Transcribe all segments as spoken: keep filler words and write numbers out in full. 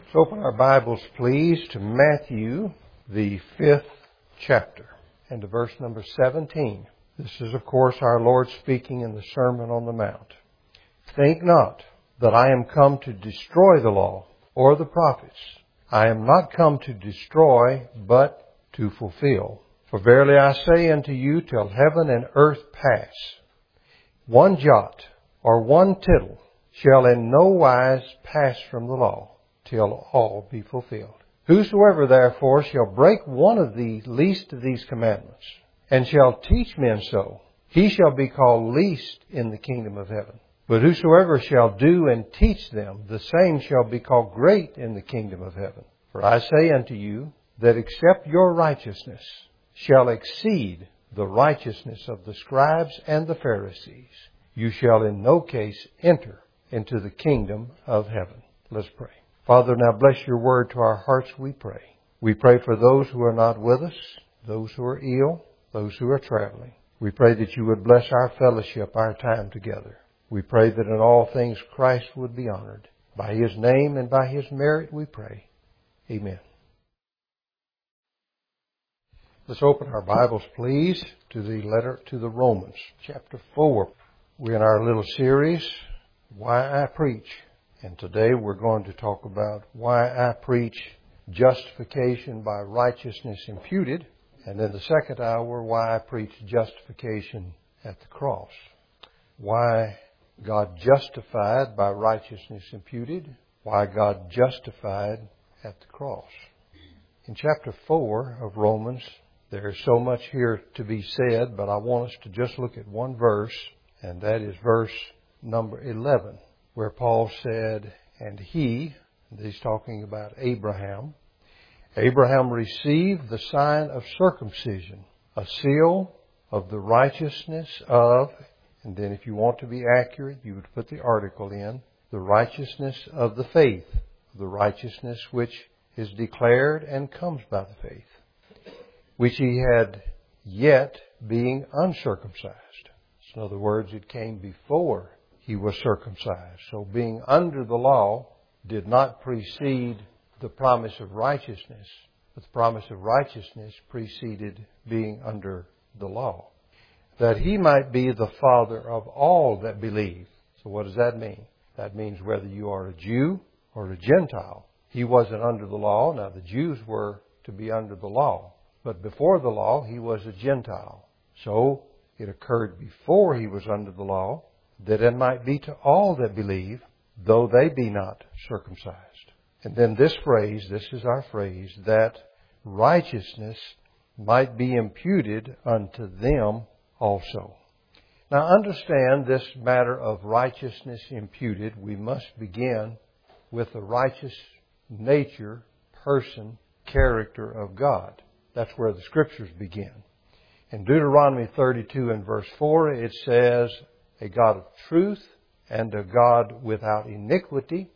Let's open our Bibles, please, to Matthew, the fifth chapter, and to verse number seventeen. This is, of course, our Lord speaking in the Sermon on the Mount. Think not that I am come to destroy the law or the prophets. I am not come to destroy, but to fulfill. For verily I say unto you, till heaven and earth pass, one jot or one tittle shall in no wise pass from the law, till all be fulfilled. Whosoever therefore shall break one of the least of these commandments, and shall teach men so, he shall be called least in the kingdom of heaven. But whosoever shall do and teach them, the same shall be called great in the kingdom of heaven. For I say unto you, that except your righteousness shall exceed the righteousness of the scribes and the Pharisees, you shall in no case enter into the kingdom of heaven. Let's pray. Father, now bless your word to our hearts, we pray. We pray for those who are not with us, those who are ill, those who are traveling. We pray that you would bless our fellowship, our time together. We pray that in all things Christ would be honored. By His name and by His merit we pray. Amen. Let's open our Bibles, please, to the letter to the Romans, chapter four. We're in our little series, Why I Preach. And today we're going to talk about why I preach justification by righteousness imputed. And in the second hour, why I preach justification at the cross. Why God justified by righteousness imputed. Why God justified at the cross. In chapter four of Romans, there is so much here to be said, but I want us to just look at one verse, and that is verse number eleven, where Paul said, and he, and he's talking about Abraham, Abraham received the sign of circumcision, a seal of the righteousness of, and then if you want to be accurate, you would put the article in, the righteousness of the faith, the righteousness which is declared and comes by the faith, which he had yet being uncircumcised. In other words, it came before he was circumcised. So being under the law did not precede the promise of righteousness, but the promise of righteousness preceded being under the law, that he might be the father of all that believe. So what does that mean? That means whether you are a Jew or a Gentile. He wasn't under the law. Now the Jews were to be under the law, but before the law he was a Gentile. So it occurred before he was under the law, that it might be to all that believe, though they be not circumcised. And then this phrase, this is our phrase, that righteousness might be imputed unto them also. Now understand this matter of righteousness imputed. We must begin with the righteous nature, person, character of God. That's where the Scriptures begin. In Deuteronomy thirty-two and verse four, it says, a God of truth and a God without iniquity,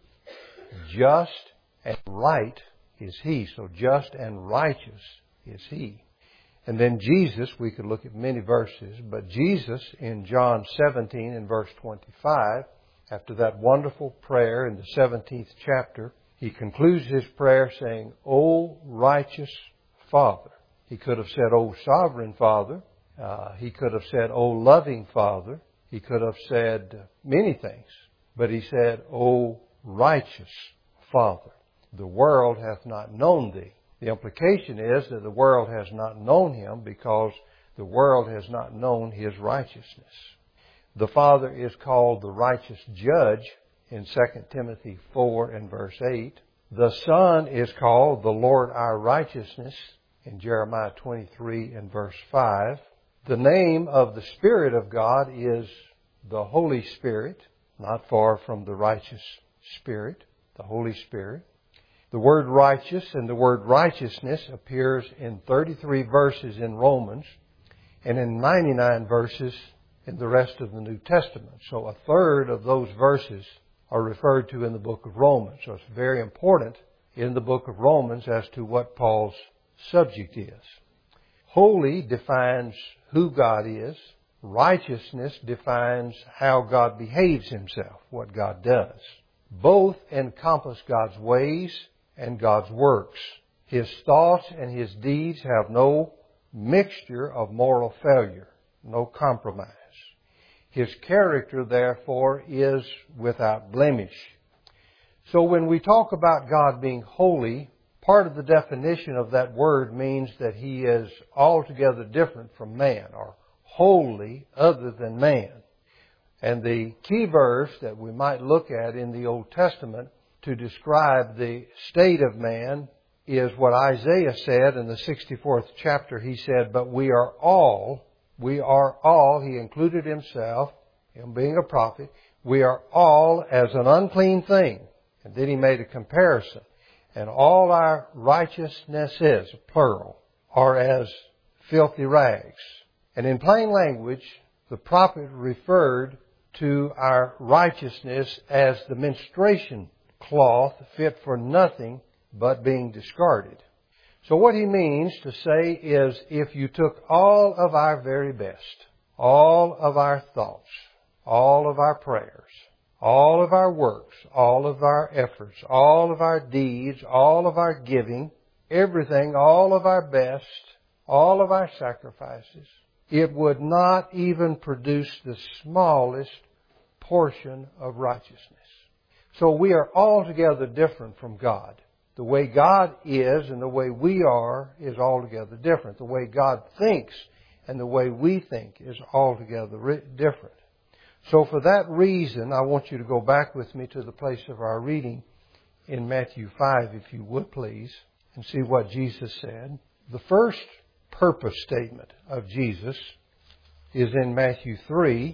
just and right is He. So just and righteous is He. And then Jesus, we could look at many verses, but Jesus in John seventeen and verse twenty-five, after that wonderful prayer in the seventeenth chapter, He concludes His prayer saying, O righteous Father. He could have said, O sovereign Father. Uh, he could have said, O loving Father. He could have said many things. But He said, O righteous Father. The world hath not known Thee. The implication is that the world has not known Him because the world has not known His righteousness. The Father is called the righteous judge in Second Timothy four and verse eight. The Son is called the Lord our righteousness in Jeremiah twenty-three and verse five. The name of the Spirit of God is the Holy Spirit, not far from the righteous Spirit, the Holy Spirit. The word righteous and the word righteousness appears in thirty-three verses in Romans and in ninety-nine verses in the rest of the New Testament. So a third of those verses are referred to in the book of Romans. So it's very important in the book of Romans as to what Paul's subject is. Holy defines who God is. Righteousness defines how God behaves Himself, what God does. Both encompass God's ways and God's works. His thoughts and His deeds have no mixture of moral failure, no compromise. His character, therefore, is without blemish. So when we talk about God being holy, part of the definition of that word means that He is altogether different from man, or wholly other than man. And the key verse that we might look at in the Old Testament to describe the state of man is what Isaiah said in the sixty-fourth chapter. He said, "But we are all, we are all," he included himself, him being a prophet, "we are all as an unclean thing." And then he made a comparison. "And all our righteousnesses," plural, "are as filthy rags." And in plain language, the prophet referred to our righteousness as the menstruation cloth fit for nothing but being discarded. So what he means to say is, if you took all of our very best, all of our thoughts, all of our prayers, all of our works, all of our efforts, all of our deeds, all of our giving, everything, all of our best, all of our sacrifices, it would not even produce the smallest portion of righteousness. So we are altogether different from God. The way God is and the way we are is altogether different. The way God thinks and the way we think is altogether different. So for that reason, I want you to go back with me to the place of our reading in Matthew five, if you would please, and see what Jesus said. The first purpose statement of Jesus is in Matthew three,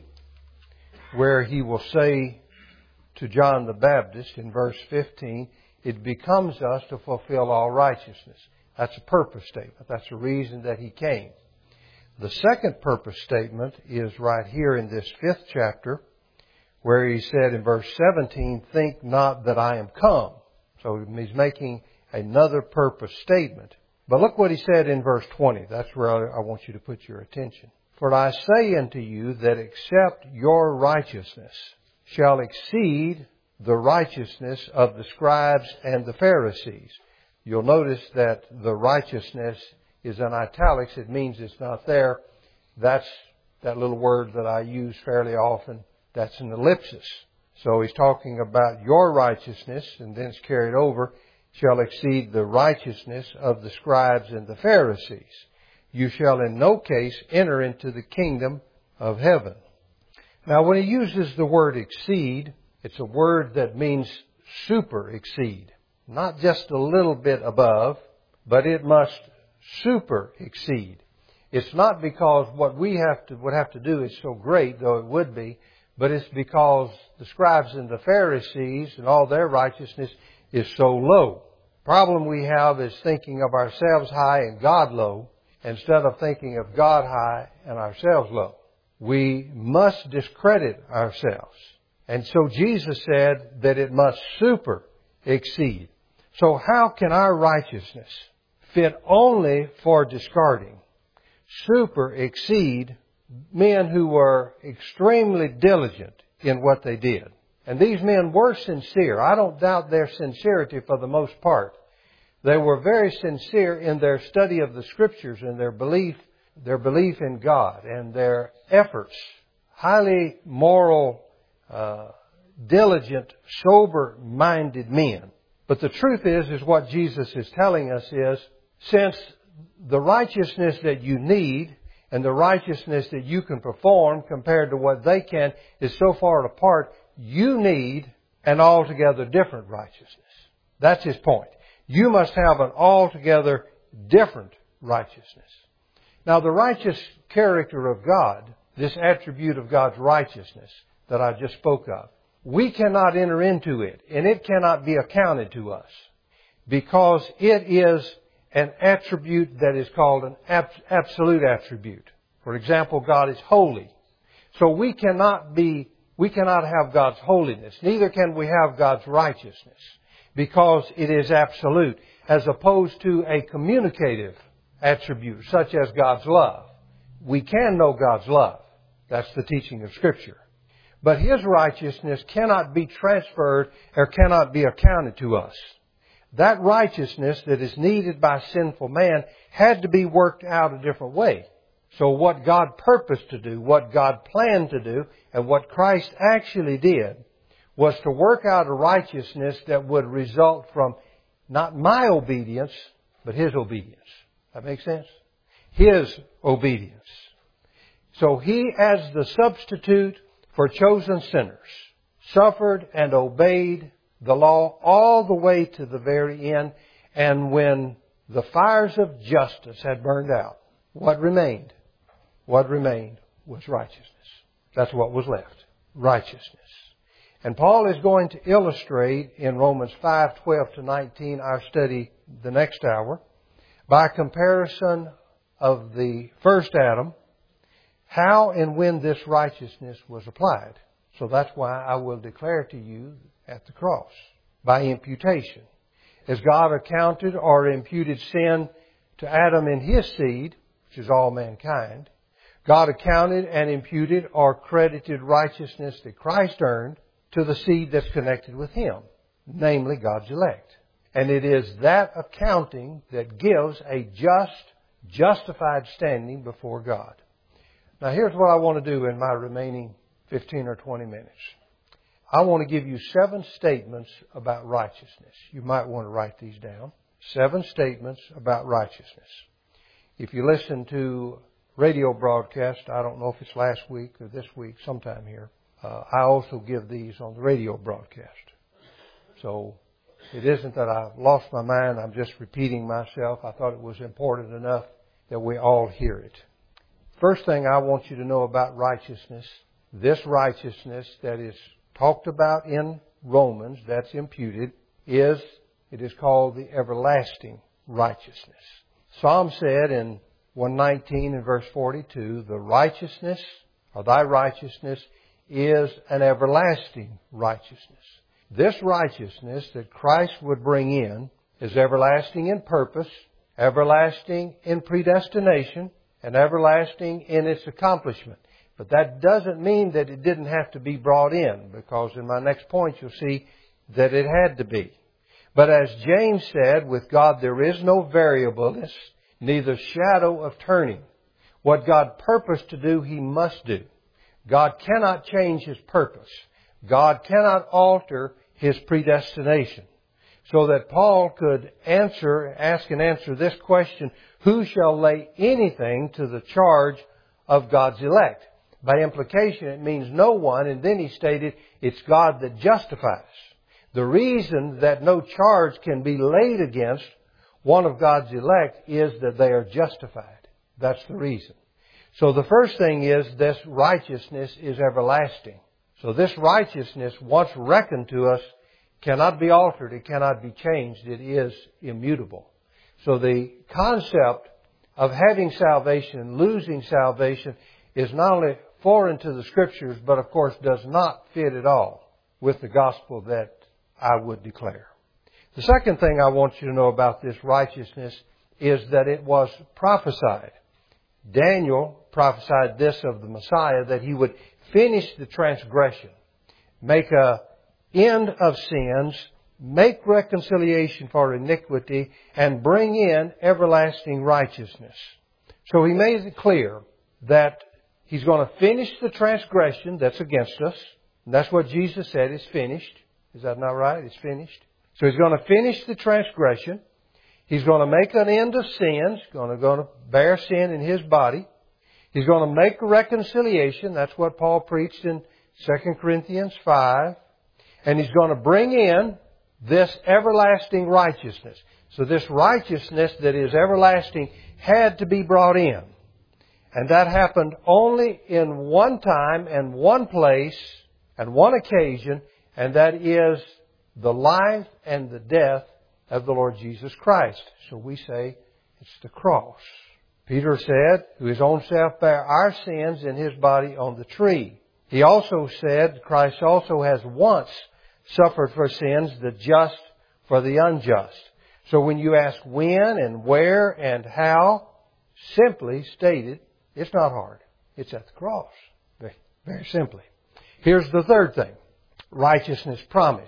where He will say to John the Baptist in verse fifteen, "It becomes us to fulfill all righteousness." That's a purpose statement. That's the reason that He came. The second purpose statement is right here in this fifth chapter, where He said in verse seventeen, "Think not that I am come." So He's making another purpose statement. But look what He said in verse twenty. That's where I want you to put your attention. "For I say unto you that except your righteousness shall exceed the righteousness of the scribes and the Pharisees." You'll notice that the righteousness is in italics. It means it's not there. That's that little word that I use fairly often. That's an ellipsis. So He's talking about your righteousness, and then it's carried over, shall exceed the righteousness of the scribes and the Pharisees. You shall in no case enter into the kingdom of heaven. Now when He uses the word exceed, it's a word that means super exceed. Not just a little bit above, but it must super exceed. It's not because what we have to, would have to do is so great, though it would be, but it's because the scribes and the Pharisees and all their righteousness is so low. The problem we have is thinking of ourselves high and God low, instead of thinking of God high and ourselves low. We must discredit ourselves. And so Jesus said that it must super exceed. So how can our righteousness fit only for discarding, super exceed men who were extremely diligent in what they did? And these men were sincere. I don't doubt their sincerity for the most part. They were very sincere in their study of the Scriptures and their belief, their belief in God and their efforts. Highly moral, uh, diligent, sober-minded men. But the truth is, is what Jesus is telling us is, since the righteousness that you need and the righteousness that you can perform compared to what they can is so far apart, you need an altogether different righteousness. That's His point. You must have an altogether different righteousness. Now, the righteous character of God, this attribute of God's righteousness that I just spoke of, we cannot enter into it, and it cannot be accounted to us, because it is an attribute that is called an absolute attribute. For example, God is holy. So we cannot be, we cannot have God's holiness. Neither can we have God's righteousness, because it is absolute, as opposed to a communicative attribute, such as God's love. We can know God's love. That's the teaching of Scripture. But His righteousness cannot be transferred or cannot be accounted to us. That righteousness that is needed by sinful man had to be worked out a different way. So what God purposed to do, what God planned to do, and what Christ actually did was to work out a righteousness that would result from not my obedience, but His obedience. That makes sense? His obedience. So He, as the substitute for chosen sinners, suffered and obeyed the law all the way to the very end. And when the fires of justice had burned out, what remained? What remained was righteousness. That's what was left. Righteousness. And Paul is going to illustrate in Romans five, twelve to nineteen, our study the next hour, by comparison of the first Adam, how and when this righteousness was applied. So that's why I will declare to you at the cross, by imputation. As God accounted or imputed sin to Adam and his seed, which is all mankind, God accounted and imputed or credited righteousness that Christ earned to the seed that's connected with Him, namely God's elect. And it is that accounting that gives a just, justified standing before God. Now here's what I want to do in my remaining fifteen or twenty minutes. I want to give you seven statements about righteousness. You might want to write these down. Seven statements about righteousness. If you listen to radio broadcast, I don't know if it's last week or this week, sometime here, uh, I also give these on the radio broadcast. So it isn't that I've lost my mind, I'm just repeating myself. I thought it was important enough that we all hear it. First thing I want you to know about righteousness, this righteousness that is talked about in Romans, that's imputed, is, it is called the everlasting righteousness. Psalm said in one nineteen and verse forty-two, the righteousness, or thy righteousness, is an everlasting righteousness. This righteousness that Christ would bring in is everlasting in purpose, everlasting in predestination, and everlasting in its accomplishment. But that doesn't mean that it didn't have to be brought in, because in my next point you'll see that it had to be. But as James said, with God there is no variableness, neither shadow of turning. What God purposed to do, He must do. God cannot change His purpose. God cannot alter His predestination. So that Paul could answer, ask and answer this question, who shall lay anything to the charge of God's elect? By implication, it means no one, and then he stated, it's God that justifies. The reason that no charge can be laid against one of God's elect is that they are justified. That's the reason. So the first thing is this righteousness is everlasting. So this righteousness, once reckoned to us, cannot be altered. It cannot be changed. It is immutable. So the concept of having salvation and losing salvation is not only foreign to the Scriptures, but of course does not fit at all with the gospel that I would declare. The second thing I want you to know about this righteousness is that it was prophesied. Daniel prophesied this of the Messiah, that He would finish the transgression, make an end of sins, make reconciliation for iniquity, and bring in everlasting righteousness. So He made it clear that He's going to finish the transgression that's against us. And that's what Jesus said, it's finished. Is that not right? It's finished. So He's going to finish the transgression. He's going to make an end of sins. Going to, going to bear sin in His body. He's going to make a reconciliation. That's what Paul preached in Second Corinthians five. And He's going to bring in this everlasting righteousness. So this righteousness that is everlasting had to be brought in. And that happened only in one time and one place and one occasion, and that is the life and the death of the Lord Jesus Christ. So we say it's the cross. Peter said, who His own self bare our sins in His body on the tree. He also said, Christ also has once suffered for sins, the just for the unjust. So when you ask when and where and how, simply stated, it's not hard. It's at the cross. Very, very simply. Here's the third thing. Righteousness promised.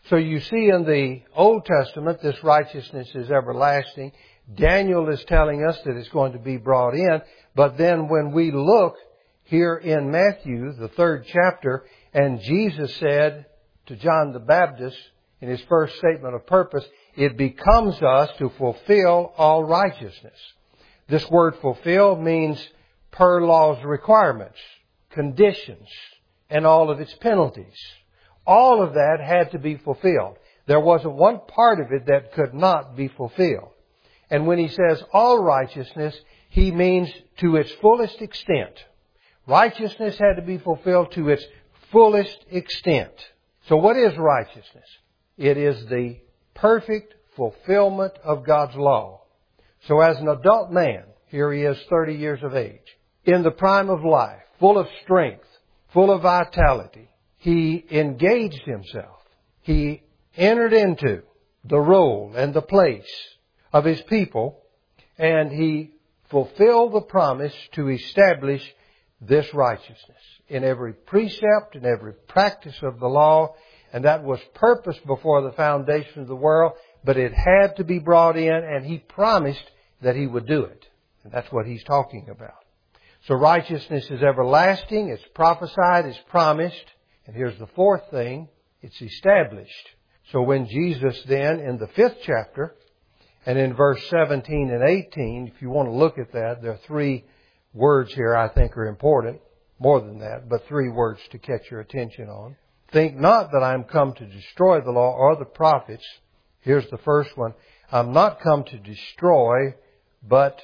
So you see in the Old Testament, this righteousness is everlasting. Daniel is telling us that it's going to be brought in. But then when we look here in Matthew, the third chapter, and Jesus said to John the Baptist in his first statement of purpose, it becomes us to fulfill all righteousness. This word fulfill means per law's requirements, conditions, and all of its penalties. All of that had to be fulfilled. There wasn't one part of it that could not be fulfilled. And when he says all righteousness, he means to its fullest extent. Righteousness had to be fulfilled to its fullest extent. So what is righteousness? It is the perfect fulfillment of God's law. So as an adult man, here he is thirty years of age, in the prime of life, full of strength, full of vitality, he engaged himself. He entered into the role and the place of his people, and he fulfilled the promise to establish this righteousness in every precept, in every practice of the law. And that was purposed before the foundation of the world, but it had to be brought in, and he promised that he would do it. And that's what he's talking about. So righteousness is everlasting, it's prophesied, it's promised. And here's the fourth thing, it's established. So when Jesus then, in the fifth chapter, and in verse seventeen and eighteen, if you want to look at that, there are three words here I think are important. More than that, but three words to catch your attention on. Think not that I am come to destroy the law or the prophets. Here's the first one. I'm not come to destroy, but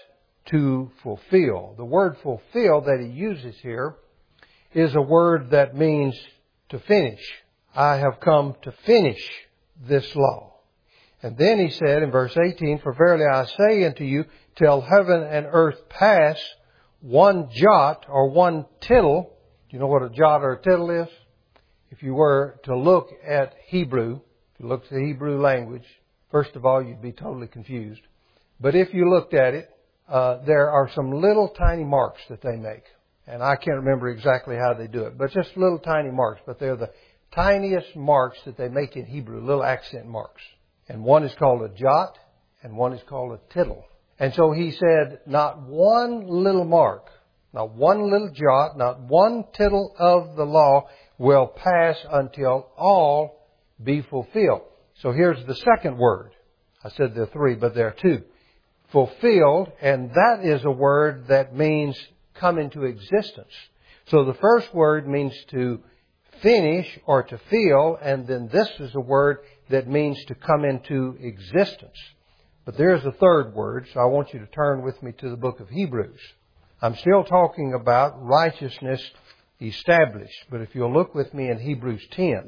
to fulfill. The word fulfill that he uses here is a word that means to finish. I have come to finish this law. And then he said in verse eighteen, for verily I say unto you, till heaven and earth pass, one jot or one tittle. Do you know what a jot or a tittle is? If you were to look at Hebrew, if you look at the Hebrew language, first of all, you'd be totally confused. But if you looked at it, uh, there are some little tiny marks that they make. And I can't remember exactly how they do it, but just little tiny marks. But they're the tiniest marks that they make in Hebrew, little accent marks. And one is called a jot, and one is called a tittle. And so he said, not one little mark, not one little jot, not one tittle of the law will pass until all be fulfilled. So here's the second word. I said there are three, but there are two. Fulfilled, and that is a word that means come into existence. So the first word means to finish or to fill, and then this is a word that means to come into existence. But there's a third word, so I want you to turn with me to the book of Hebrews. I'm still talking about righteousness established, but if you'll look with me in Hebrews ten.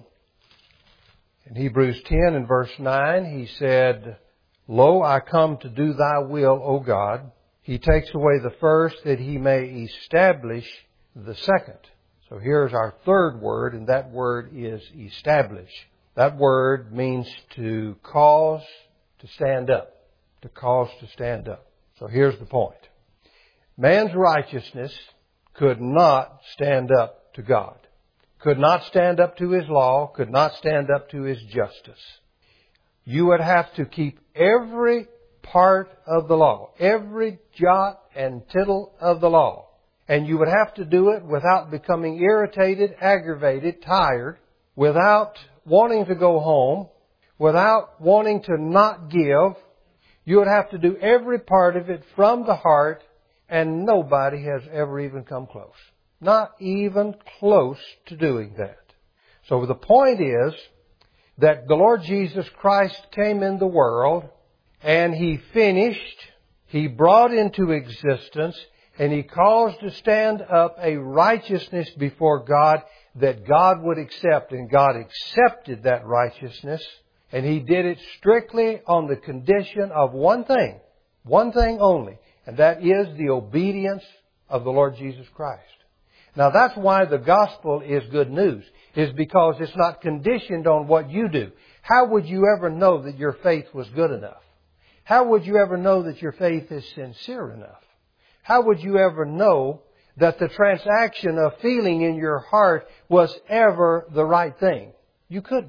In Hebrews ten and verse nine, he said, Lo, I come to do thy will, O God. He takes away the first that he may establish the second. So here's our third word, and that word is establish. That word means to cause to stand up. To cause to stand up. So here's the point. Man's righteousness could not stand up to God. Could not stand up to His law. Could not stand up to His justice. You would have to keep every part of the law, every jot and tittle of the law. And you would have to do it without becoming irritated, aggravated, tired, without wanting to go home, without wanting to not give. You would have to do every part of it from the heart, and nobody has ever even come close. Not even close to doing that. So the point is that the Lord Jesus Christ came in the world, and He finished, He brought into existence, and He caused to stand up a righteousness before God that God would accept. And God accepted that righteousness. And He did it strictly on the condition of one thing. One thing only. And that is the obedience of the Lord Jesus Christ. Now that's why the gospel is good news. Is because it's not conditioned on what you do. How would you ever know that your faith was good enough? How would you ever know that your faith is sincere enough? How would you ever know that the transaction of feeling in your heart was ever the right thing? You couldn't.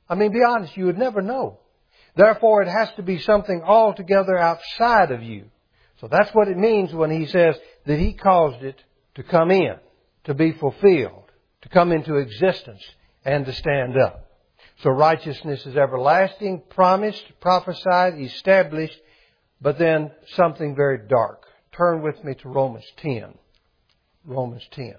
I mean, be honest, you would never know. Therefore, it has to be something altogether outside of you. So that's what it means when He says that He caused it to come in, to be fulfilled, to come into existence, and to stand up. So righteousness is everlasting, promised, prophesied, established, but then something very dark. Turn with me to Romans ten. Romans ten.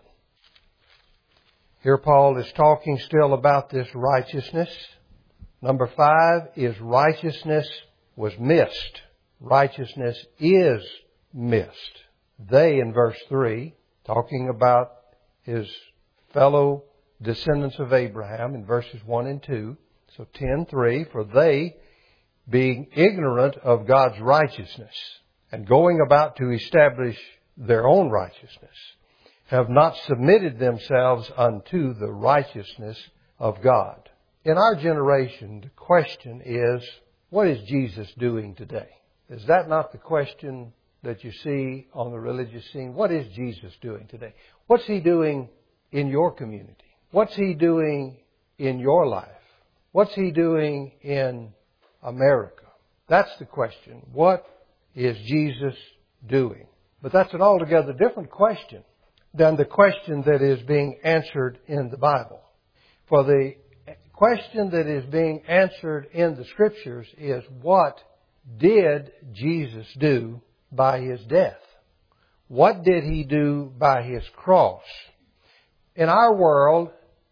Here Paul is talking still about this righteousness. Number five is righteousness was missed. Righteousness is missed. They, in verse three, talking about his fellow descendants of Abraham in verses one and two. So ten three, for they, being ignorant of God's righteousness and going about to establish their own righteousness, have not submitted themselves unto the righteousness of God. In our generation, the question is, what is Jesus doing today? Is that not the question that you see on the religious scene? What is Jesus doing today? What's He doing in your community? What's He doing in your life? What's He doing in America? That's the question. What is Jesus doing? But that's an altogether different question than the question that is being answered in the Bible. For the question that is being answered in the Scriptures is, what did Jesus do by His death? What did He do by His cross? In our world,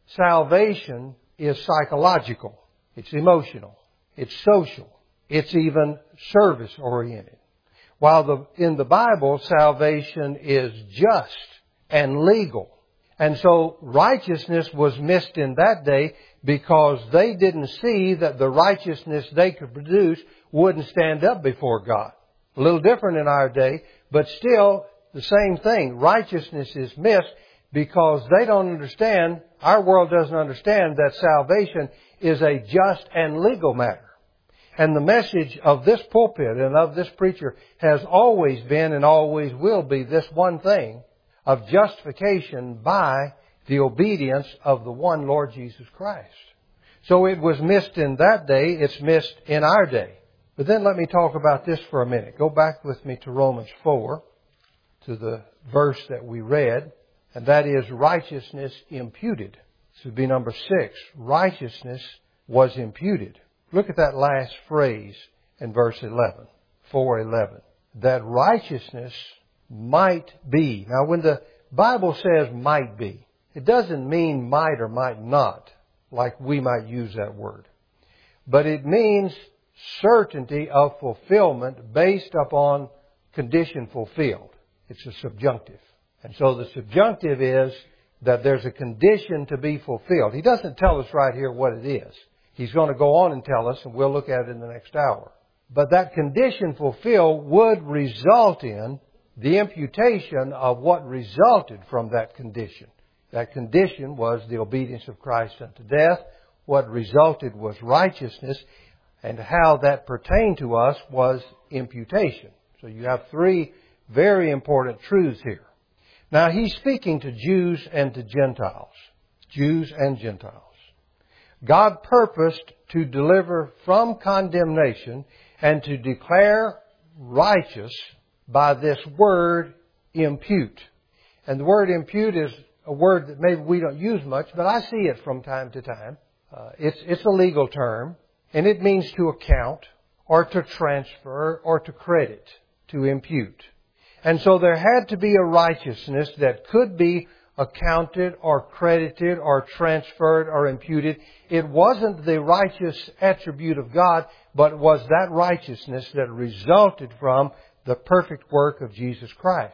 salvation is psychological. It's emotional. It's social. It's even service-oriented. While the, in the Bible, salvation is just and legal. And so righteousness was missed in that day because they didn't see that the righteousness they could produce wouldn't stand up before God. A little different in our day, but still the same thing. Righteousness is missed because they don't understand, our world doesn't understand that salvation is a just and legal matter. And the message of this pulpit and of this preacher has always been and always will be this one thing of justification by the obedience of the one Lord Jesus Christ. So it was missed in that day, it's missed in our day. But then let me talk about this for a minute. Go back with me to Romans four, to the verse that we read, and that is righteousness imputed. This would be number six. Righteousness was imputed. Look at that last phrase in verse eleven, four eleven. That righteousness might be. Now when the Bible says might be, it doesn't mean might or might not, like we might use that word. But it means certainty of fulfillment based upon condition fulfilled. It's a subjunctive. And so the subjunctive is that there's a condition to be fulfilled. He doesn't tell us right here what it is. He's going to go on and tell us, and we'll look at it in the next hour. But that condition fulfilled would result in the imputation of what resulted from that condition. That condition was the obedience of Christ unto death. What resulted was righteousness. And how that pertained to us was imputation. So you have three very important truths here. Now he's speaking to Jews and to Gentiles. Jews and Gentiles. God purposed to deliver from condemnation and to declare righteous by this word impute. And the word impute is a word that maybe we don't use much, but I see it from time to time. Uh, it's, it's a legal term, and it means to account or to transfer or to credit, to impute. And so there had to be a righteousness that could be accounted or credited or transferred or imputed. It wasn't the righteous attribute of God, but it was that righteousness that resulted from the perfect work of Jesus Christ.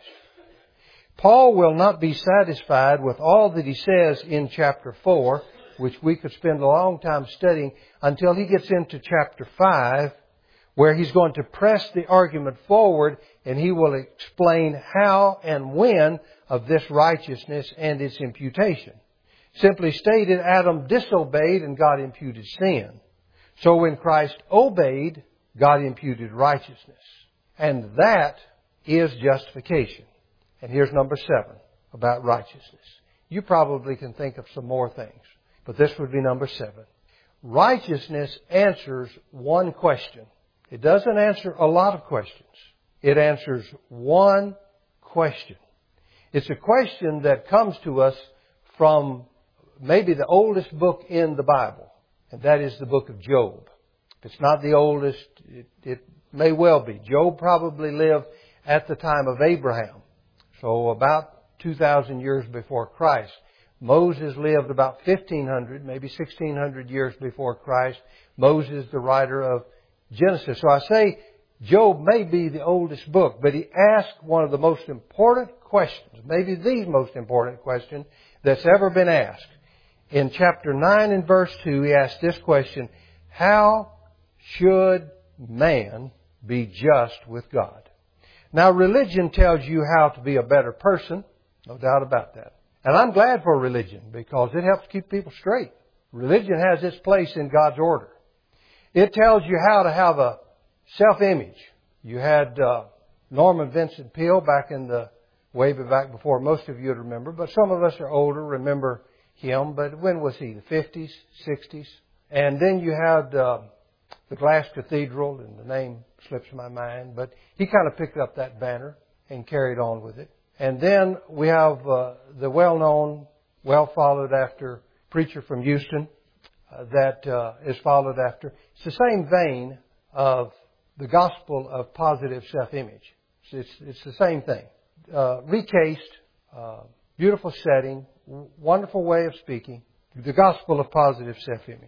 Paul will not be satisfied with all that he says in chapter four, which we could spend a long time studying, until he gets into chapter five, where he's going to press the argument forward, and he will explain how and when of this righteousness and its imputation. Simply stated, Adam disobeyed and God imputed sin. So when Christ obeyed, God imputed righteousness. And that is justification. And here's number seven about righteousness. You probably can think of some more things, but this would be number seven. righteousness answers one question. It doesn't answer a lot of questions. It answers one question. It's a question that comes to us from maybe the oldest book in the Bible, and that is the book of Job. If it's not the oldest, it, it may well be. Job probably lived at the time of Abraham, so about two thousand years before Christ. Moses lived about fifteen hundred, maybe sixteen hundred years before Christ. Moses, the writer of Genesis. So I say Job may be the oldest book, but he asked one of the most important questions, maybe the most important question that's ever been asked. In chapter nine and verse two, he asked this question: how should man be just with God? Now, religion tells you how to be a better person, no doubt about that. And I'm glad for religion because it helps keep people straight. Religion has its place in God's order. It tells you how to have a self-image. You had uh, Norman Vincent Peale back in the, way back before most of you would remember, but some of us are older, remember him. But when was he? The fifties, sixties? And then you had uh, the Glass Cathedral, and the name slips my mind, but he kind of picked up that banner and carried on with it. And then we have uh, the well-known, well-followed after preacher from Houston uh, that uh, is followed after. It's the same vein of the gospel of positive self-image. It's, it's the same thing. Uh, recased, uh, beautiful setting, wonderful way of speaking, the gospel of positive self-image.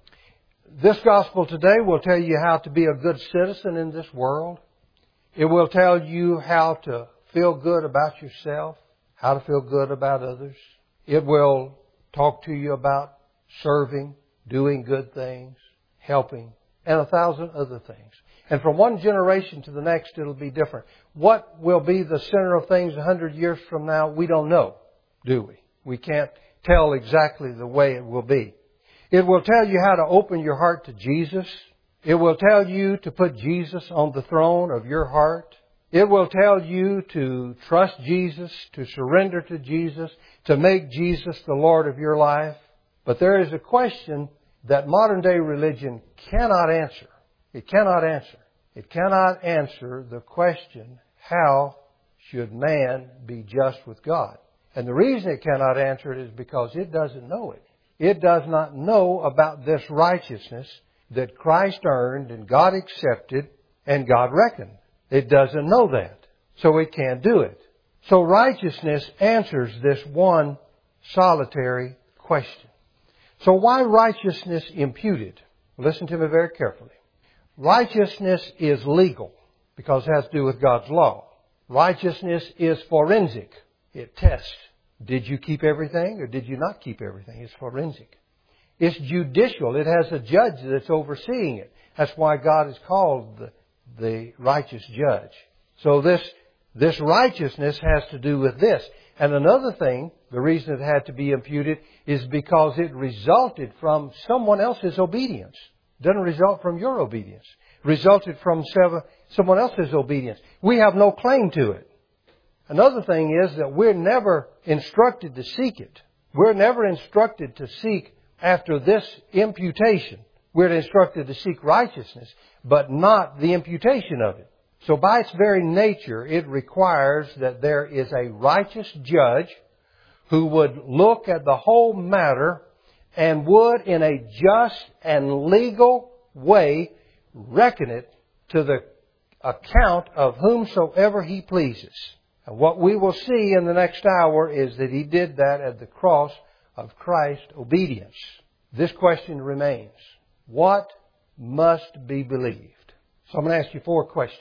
This gospel today will tell you how to be a good citizen in this world. It will tell you how to feel good about yourself, how to feel good about others. It will talk to you about serving, doing good things, helping, and a thousand other things. And from one generation to the next, it'll be different. What will be the center of things a hundred years from now, we don't know, do we? We can't tell exactly the way it will be. It will tell you how to open your heart to Jesus. It will tell you to put Jesus on the throne of your heart. It will tell you to trust Jesus, to surrender to Jesus, to make Jesus the Lord of your life. But there is a question that modern day religion cannot answer. It cannot answer. It cannot answer the question, how should man be just with God? And the reason it cannot answer it is because it doesn't know it. It does not know about this righteousness that Christ earned and God accepted and God reckoned. It doesn't know that. So it can't do it. So righteousness answers this one solitary question. So why righteousness imputed? Listen to me very carefully. Righteousness is legal because it has to do with God's law. Righteousness is forensic. It tests. Did you keep everything or did you not keep everything? It's forensic. It's judicial. It has a judge that's overseeing it. That's why God is called the, the righteous judge. So this, this righteousness has to do with this. And another thing, the reason it had to be imputed is because it resulted from someone else's obedience. It doesn't result from your obedience. It resulted from someone else's obedience. We have no claim to it. Another thing is that we're never instructed to seek it. We're never instructed to seek after this imputation. We're instructed to seek righteousness, but not the imputation of it. So by its very nature, it requires that there is a righteous judge who would look at the whole matter and would, in a just and legal way, reckon it to the account of whomsoever He pleases. And what we will see in the next hour is that He did that at the cross of Christ's obedience. This question remains. What must be believed? So I'm going to ask you four questions.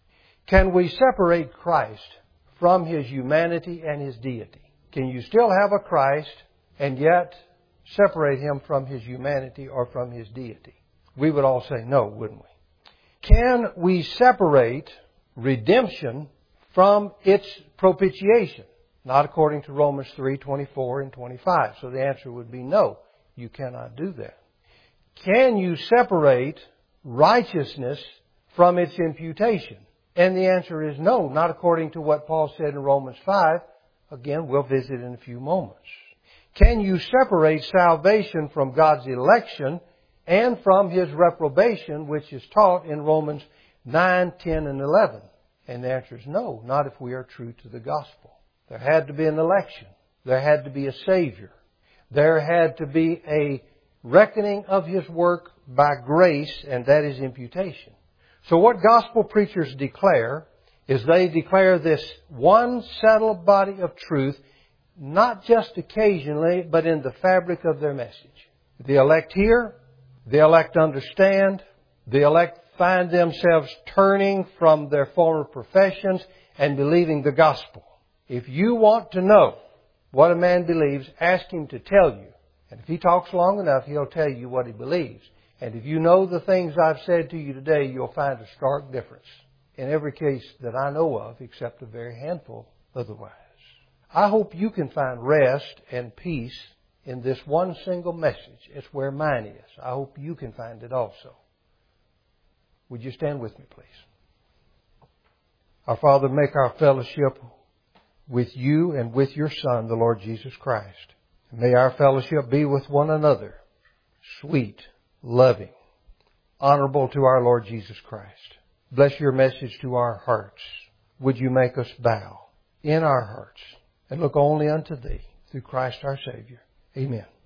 Can we separate Christ from His humanity and His deity? Can you still have a Christ and yet separate Him from His humanity or from His deity? We would all say no, wouldn't we? Can we separate redemption from its propitiation? Not according to Romans three, twenty-four and twenty-five. So the answer would be no, you cannot do that. Can you separate righteousness from its imputation? And the answer is no, not according to what Paul said in Romans five. Again, we'll visit in a few moments. Can you separate salvation from God's election and from his reprobation, which is taught in Romans nine, ten, and eleven? And the answer is no, not if we are true to the gospel. There had to be an election. There had to be a Savior. There had to be a reckoning of His work by grace, and that is imputation. So what gospel preachers declare is they declare this one settled body of truth, not just occasionally, but in the fabric of their message. The elect hear, the elect understand, the elect find themselves turning from their former professions and believing the gospel. If you want to know what a man believes, ask him to tell you. And if he talks long enough, he'll tell you what he believes. And if you know the things I've said to you today, you'll find a stark difference in every case that I know of, except a very handful otherwise. I hope you can find rest and peace in this one single message. It's where mine is. I hope you can find it also. Would you stand with me, please? Our Father, make our fellowship with you and with your Son, the Lord Jesus Christ. May our fellowship be with one another, sweet, loving, honorable to our Lord Jesus Christ. Bless your message to our hearts. Would you make us bow in our hearts and look only unto Thee through Christ our Savior. Amen.